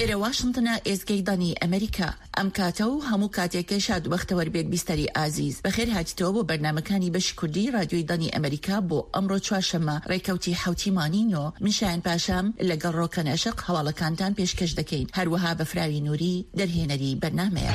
لێرە واشنتنە ئێزگەیدانی ئەمریکا ئەم کاتە و هەموو کاتێکە شاد و بەختەوەر بێت بیستەری ئازیز بەخێر هاتیتەوە بۆ بەرنامەکانی بەشی کوردی رادیۆی دانی ئەمریکا بۆ ئەمڕۆ چوارشەممە ڕێکەوتی حوتی مانینۆ من شایان پاشام لەگەڵ ڕۆکەن عشق هەواڵەکانتان پێشکەش دەکەین هەروەها بە فراوی نووری دەرهێنەری بەرنامەیە.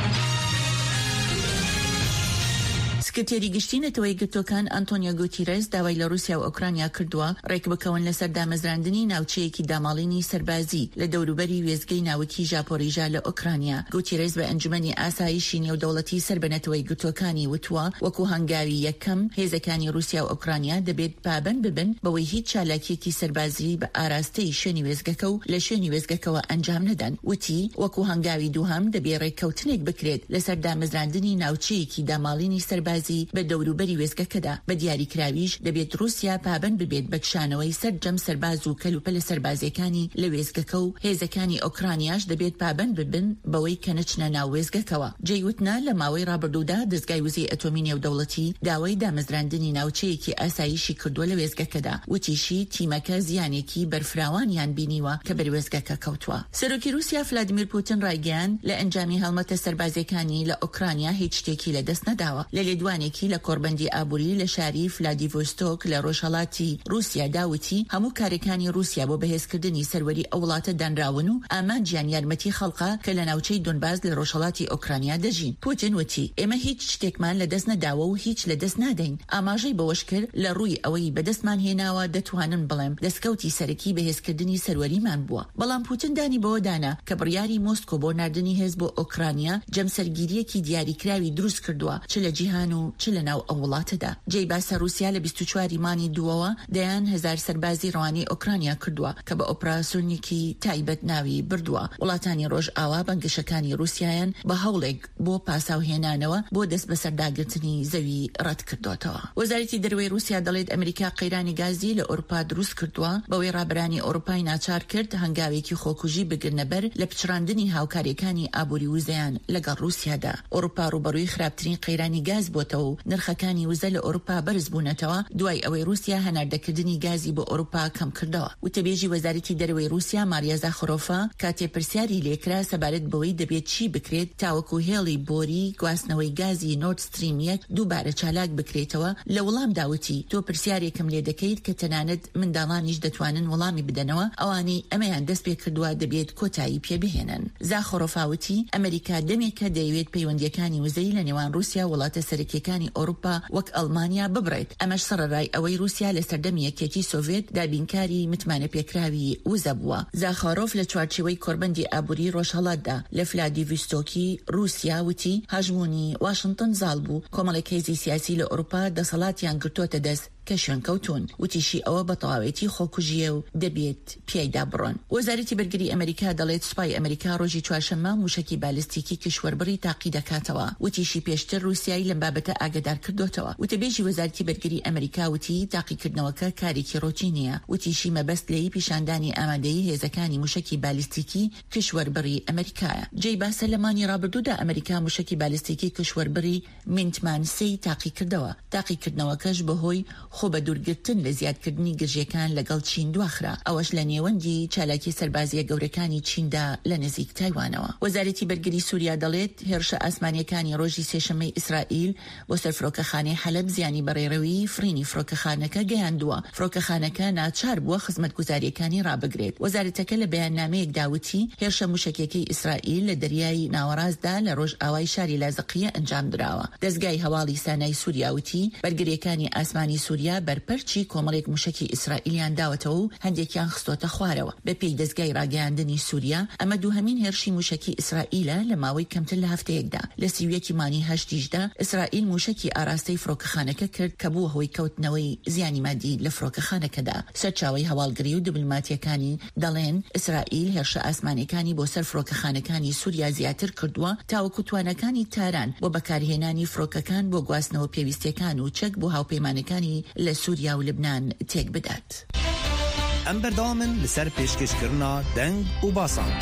سکرتێری گشتی نەتەوەی گرتوەکان ئەنتۆنیۆ گوتیرێز داوای لە رووسیا و ئوکرانیا کردووە ڕێک بکەون لەسەر دامەزراندنی ناوچەیەکی داماڵینی سەربازی لە دەوروبەری وێزگەی ناوکی ژاپۆریژا لە ئوکرانیا. گوتیرێز بە ئەنجومەنی ئاسایشی نێودەوڵەتی سەر بە نەتەوەی گرتوەکانی وتووە وەکو هەنگاوی یەکەم هێزەکانی رووسیا و ئوکرانیا دەبێت پابەند ببن بەوەی هیچ چالاکیەکی سەربازی بە ئاراستەی شوێنی وێزگەکە و لە شوێنی وێزگەکەوە ئەنجام نەدەن. وتی وەکو هەنگاوی دووهەم دەبێت ڕێککەوتنێک بکرێت لەسەر دامەزراندنی ناوچەیەکی داماڵینی سەربازی بە دەوروبەری وێزگەکەدا. بە دیاریکراویش دەبێت رووسیا پابەند ببێت بە کشانەوەی سەرجەم سەرباز و کەلوپەلە سەربازیەکانی لە وێزگەکە و هێزەکانی ئۆکرانیاش دەبێت پابەند ببن بەوەی کە نەچنە ناو وێزگەکەوە. جێیوتنا لە ماوەی ڕابردوودا دەستگای وزەی ئەتۆمی نێودەوڵەتی داوای دامەزراندنی ناوچەیەکی ئاسایشی کردووە لە وێزگەکەدا. وتیشی تیمەکە زیانێکی بەرفراوانیان بینیوە کە بەر وێزگەکە کەوتووە. سەرۆکی رووسیا ڤلادیمیر پوتین ڕایگەیاند لە ئەنجامی هەڵمەتە سەربازیەکانی لە ئوکرانیا هیچ شتێکی لە دەست نەداوە. لە لێدوانێکی لە کۆربەندی ئابووری لە شاری ڤلادیڤۆستۆک لە ڕۆژهەڵاتی رووسیا داوتی هەموو کارەکانی رووسیا بۆ بەهێزکردنی سەروەری ئەو وڵاتە دانراون و ئامانجیان یارمەتی خەڵقا کە لە ناوچەی دونباس لە ڕۆژهەڵاتی ئۆکرانیا دەژین. پوتین وتی ئێمە هیچ شتێکمان لە دەست نەداوە و هیچ لە دەست نادەین. ئاماژەی بەوەش کرد لە ڕووی ئەوەی بەدەستمان هێناوە دەتوانن بڵێم دەستکەوتی سەرەکی بەهێزکردنی سەروەریمان بووە. بەڵام پوتین دانی بەوە دانا کە بڕیاری مۆسکۆ بۆ ناردنی هێز بۆ ئۆکرانیا جەمسەرگیریەکی دیاریکراوی دروست کردووە چ لە جیهان و چ لە ناو ئەو وڵاتەدا. جێی باسە رووسیا لە 24 مانی دووەوە دەیان هزار سەربازی ڕەوانەی ئۆکرانیا کردووە کە بە ئۆپراسیۆنێکی تایبەت ناوی بردووە. وڵاتانی ڕۆژ ئاوا بەنگەشەکانی رووسیایان بە هەوڵێک بۆ پاساوهێنانەوە بۆ دەست بە سەرداگرتنی زەوی ڕەت کردوتەوە. وەزارەتی دەروێی رووسیا دەڵێت ئەمریکا قەیرانی گازی لە ئەوروپا دروست کردووە بەوەی ڕابرانی ئەوروپای ناچار کرد هەنگاوێکی خۆکوژی بگرنەبەر لە پچڕاندنی هاوکاریەکانی ئابووری وزەیان لەگەڵ رووسیادا. ئەوروپا ڕوبەڕووی خراپترین قەیرانی گاز بۆتەوە و نرخەکانی وزە لە ئەوروپا بەرز بوونەتەوە دوای ئەوەی رووسیا هەناردەکردنی گازی بۆ ئەوروپا کەم کردەوە. وتەبێژی وەزارەتی دەروێی رووسیا ماریا زاخۆرۆفا کاتێ پرسیاری لێکرا سەبارەت بەوەی دەبێت چی بکرێت تاوەکو هێڵی بۆری گواستنەوەی گازی نۆرد ستریم 1 دووبارە چالاک بکرێتەوە لە وەڵام داوتی تۆ پرسیارێکم لێ دەکەیت کە تەنانەت منداڵانیش دەتوانن وەڵامی بدەنەوە ئەوانەی ئەمەیان دەست پێ کردووە دەبێت کۆتایی پێبهێنن. زاخۆرۆفاوتی ئەمریکا دەمێکە دەیەوێت پەیوەندیەکانی وزەی لە نێوان رووسیا وڵاتە سەرەکیەکانی ئەوروپا وەک ئەڵمانیا ببڕێت. ئەمەش سەرڕای ئەوەی رووسیا لە سەردەمی یەکێتی سۆڤێت دابینکاری متمانە پێکراوی وزە بووە. زاخۆرۆف لە چوارچێوەی کۆربەندی ئابووری ڕۆژهەڵاتدا لە ڤلادیڤۆستۆکی رووسیا وتی هەژمونی واشنتن زاڵ بوو کۆمەڵێک هێزی سیاسی لە ئەوروپا دەسەڵاتیان گرتوۆتە دەست کە شوێنکەوتون. وتیشی ئەوە بە تەواوێتی خۆکوژیە و دەبێت پیایدا بڕۆن. وەزارەتی بەرگری ئەمریکا دەڵێت سوپای ئەمریکا ڕۆژی چوارشەممە موشکی بالیستیکی کشوەربڕی تاقی دەکاتەوە. وتیشی پێشتر رووسیای لەم بابەتە ئاگادار کردوتەوە. وتەبێژی وەزارەتی بەرگری ئەمریکا وتی تاقیکردنەوەکە کارێکی ڕۆتینیە. وتیشی مەبەست لێی پیشاندانی ئامادەیی هێزەکانی موشکی بالیستیکی کشوەربڕی ئەمریکایە. جێی باسە لەمانی ڕابردوودا ئەمریکا موشکی بالیستیکی کشوەربڕی مینتمان 3 تاقی کردەوە. تاقیکردنەوەکەش بەهۆی خۆ بە دوورگرتن لە زیادکردنی گژیەکان لەگەڵ چین دواخرا. ئەوەش لە نێوەندی چالاکی سەربازیە گەورەکانی چیندا لە نزیک تایوانەوە. وەزارەتی بەرگری سووریا دەڵێت هێرشە ئاسمانیەکانی ڕۆژی سێشەممەی ئیسرائیل بۆ سەر فرۆکەخانەی حەلەب زیانی بەڕێڕەوی فرینی فرۆکەخانەکە گەیاندووە. فرۆکەخانەکە ناچار بووە خزمەتگوزاریەکانی ڕابگرێت. وەزارەتەکە لە بەیاننامەیەک داوتی هێرشە موشکێکی ئیسرائیل لە دەریای ناوەڕاستدا لە ڕۆژ ئاوای شاری لازقیە ئەنجام درراوە. دەستگای هەواڵی سانای سووریاوتی بەرگریەکانی ئاسمانی سووریا بەرپەرچی کۆمەڵێک موشکی ئیسرائیلیان داوەتەوە و هەندێکیان خستۆتە خوارەوە. بە پێی دەستگای ڕاگەیاندنی سووریا ئەمە دووهەمین هێرشی موشکی ئیسرائیلە لە ماوەی کەمتر لە هەفتەیەکدا. لە 31 مانی هەشتیشدا ئیسرائیل موشکی ئاراستەی فرۆکەخانەکە کرد کە بووە هۆی کەوتنەوەی زیانی مادی لە فرۆکەخانەکەدا. سەرچاوەی هەواڵگری و دیبلۆماتیەکانی دەڵێن ئیسرائیل هێرشە ئاسمانیەکانی بۆ سەر فرۆکەخانەکانی سووریا زیاتر کردووە تاوەکو توانەکانی تاران بۆ بەکارهێنانی فرۆکەکان بۆ گواستنەوە پێویستیەکان و چەک بۆ هاوپەیمانەکانی لە سووریا و لبنان تێک بدات. ئەم بەردەوامن لەسەر پێشکەشکردنا دەنگ و باسان.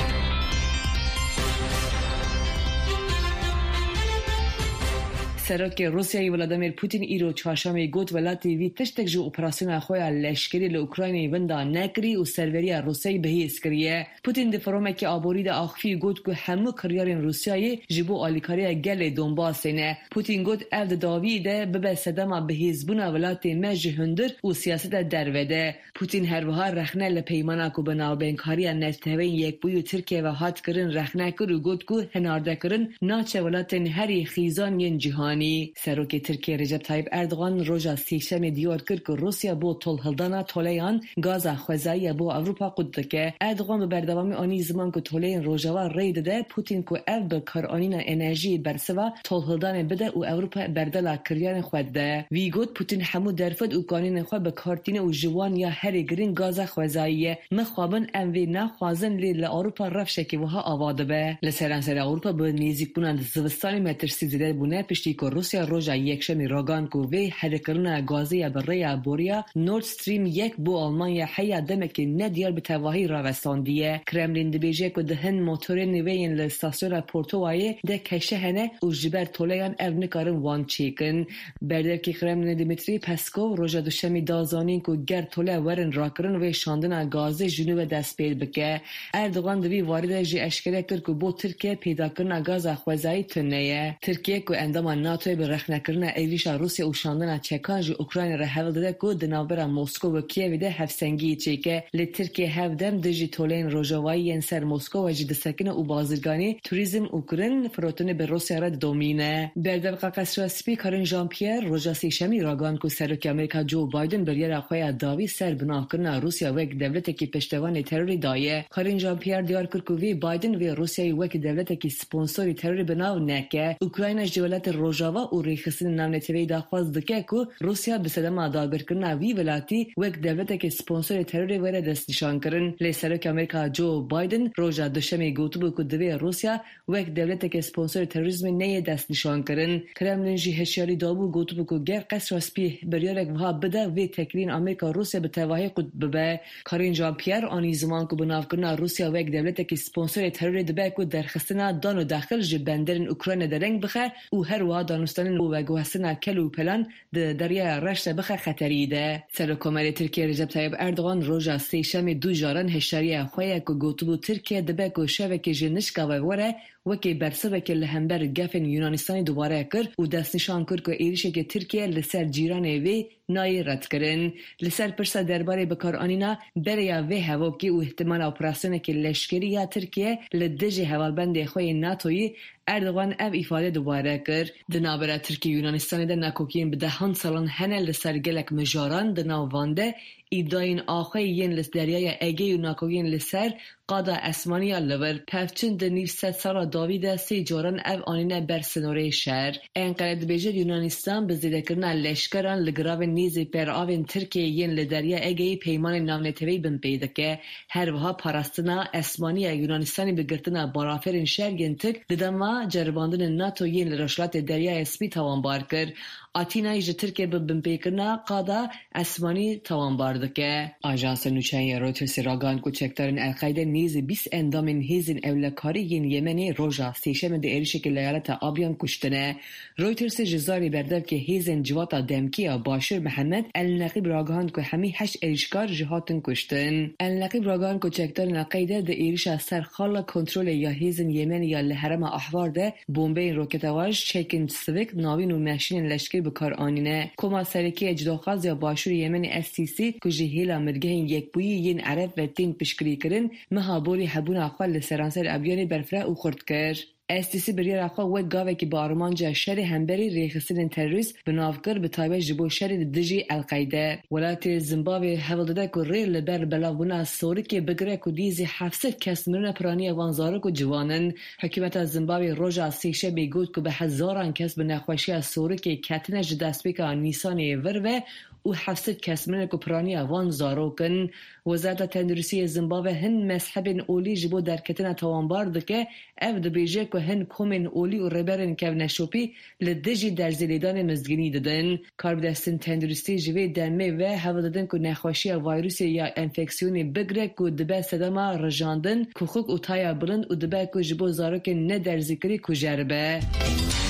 سرک روسیای ولادیمیر پوتین ایرو چهارشنبه گفت ولاتی وی تشتک جو اپراسیون خویا لشکری لاوکراین وندا نکری و سروری روسی به اسکریه. پوتین دفرمه که آبورید آخفی گفت که همه کریارین روسیای جبو آلیکاری گل دونباسینه. پوتین گفت افد داویده به صدام به حزبون ولاتی مجهندر و سیاست دروده. پوتین هر وها رخنه لپیمانه کو بناوبنکاری نتوین یک بوی ترکیه و هات کرن رخنه کرو گفت که هنارده کرن ناچه ولاتین هری خیزان ین جهانی. سروک ترکیه رجب طیب اردوغان روزا سیشم دیار کرد که روسیا با طول تولیان گاز خوزایی با اروپا قد که اردوغان به بردوامی آنی زمان که تولین روزاوا رید ده پوتین که اف به کارآنین انرژی برسوا طول هلدان بده و اروپا بردلا کریان خود ده. وی گفت پوتین همو درفد و قانین خود به کارتین و جوان یا هری گرین گاز خوزایی مخابن ام وی نخوازن لی اروپا رفشه که وها آواده به لسرانسر اروپا به نیزیک بونند زوستانی مترسی زده بونه پشتی که روسیا روزا یکشنبه راگان که وی هدکرنا گازی برای بوریا نورد استریم یک بو آلمانیا حیا دمک ندیار به تواهی راوستاندیه. کرملین دبیجه که دهن موتور نوین لستاسیون پورتوای ده کشه هنه و جبر تولیان او نکارن وان چیکن. بردر که کرملین دیمیتری پسکو روزا دوشمی دازانین که گر توله ورن راکرن و شاندن گاز جنوب دست پید بکه. اردوغان دوی وارد جی اشکره کرد که با ترکیه پیدا کرن گاز خوزایی تنیه. ترکیه که اندام ناتوی به رخنه کرن ایریش روسیا و شاندن چکان جی اوکراین را حول داده که دنابرا مسکو و کیو ده هفسنگی چیکه. لی ترکیه هفدم دجی تولین روژاوایی ینسر مسکو و جی دستکن و بازرگانی توریزم اوکراین فروتون به روسیا را دومینه. بردر قاقس راسپی کارن ژان پیر روزا سیشمی راگان که سرک امریکا جو بایدن بریر اخوی داوی سر بنا کرن روسیا وک دولت کی پشتوان تروری دایه. کارن ژان پیر دیار کرد که وی بایدن و روسیا وک دولت کی سپانسر تروری بناو نکه. اوکراین از دولت روژاوا و ریخسین نامنتوی داخواست دکه که روسیا به صدام داگر کرن وی ولاتی وک دولت کی سپانسر تروری ور دست نشان کرن. لی سرک امریکا جو بایدن روزا دوشنبه گفت که دوی روسیا وک دولت کی سپانسر تروریسم نه دست نشان کرن. کرملین جی هشیاری دابو گفت که گر قصر اسپی بریارک وها بده وی تکرین امریکا روسیا به تواهی قد ببه. کارین ژان پیر آنی زمان که بناو کرن روسیا وک دولت کی سپانسر تروری دبه که درخستنا دانو داخل جی بندرن اوکراین درنگ بخه او هر وا دانستان و گوهسنا کلو پلان د دریا رشت بخه خطری ده. سرکومری ترکیه رجب طیب اردوغان روزا سیشم دو جاران هشیاری خویا که گوتبو ترکیه دبه که شبکه جنشکا و وره وکی برسه که لهمبر گفن یونانستانی دوباره کرد و دست نشان کرد که ایریشه که ترکیه لسر جیران وی نای رد کرن. لسر پرسا درباره بکار آنینا بریا وی هواکی و احتمال اپراسیون که لشکری یا ترکیه لدج هوالبند خوی ناتوی اردوغان او ifade دوباره کرد. دنابرا ترکیه یونانستانی ده نکوکین به دهان سالان هنه لسر گلک مجاران دناوانده ایداین آخوی ین لس دریای اگه و ناکوین لسر قادا اسمانیا لور پفچن ده 900 سالا داویده سی جاران او آنینه بر سنوره شهر. انقلد بیجد یونانستان به زیده کرنا لشکران لگراو نیزی پر آوین ترکیه ین لدریا اگه پیمان نامنتوی بن پیده که هر وها پاراستنا اسمانیا یونانستانی بگرتنا بارافرین شهر ین تک ددما جرباندن ناتو ین لرشلات دریای اسپی توانبار کرد. آتینای جه ترکیه به بنپیکرنا قادا اسمانی توانبار دکه. آژانس نوچه‌ای رویترز راگان که چکدارن القاعده نیز 20 اندامین هیزن اولکاری ین یمنی روژا سیشم ده ایریشه که لیالت آبیان کشتنه. رویترز جزاری بردف که هیزن جواتا دمکیا باشر محمد النقیب راگان که همی 8 ایریشکار جهاتن کشتن. النقیب راگان که چکدارن القاعده ده ایریشه سر خالا کنترول یا هیزن یمن یا لحرم احوار ده بمبین روکتواش چکن سویک ناوین و ماشین لشکر بکار آنینه. کما سرکی اجداخاز یا باشور یمن STC که جهیلا مرگهین یک بویی ین عرب و تین پشکری کرن مهابولی حبون اخوال لسرانسر ابیانی برفره او خورد کرد. STC بریر اخوال وک گاوه که با آرمانجا شر همبری ریخستین تروریست بنافکر به تایبه جبو شر دجی القاعده. ولایت زیمبابوه حول داده که ریر لبر بلاوبونا سوری که بگره که دیزی 700 کس مرن پرانی وانزاره که جوانن. حکومت زیمبابوه روژا سیشه بیگود که به هزاران کس به نخوشی از سوری که کتنش دست بیکا نیسانی وروه و 700 کس من کو پرانی وان زاروکن. وزارت تندرسی زیمبابوه هن مذهبین اولی جبو درکتن توانبار دکه او دبیجه که هن کومن اولی و ربرن که نشوپی لدجی در زلیدان مزگینی دادن. کاربدستن تندرسی جوی دمه و هوا دادن که نخوشی ویروسی یا انفکسیونی بگره که دبه صدما رجاندن که خوک و تایا بلند و دبه که جبو زاروکن نه در ذکری که جربه.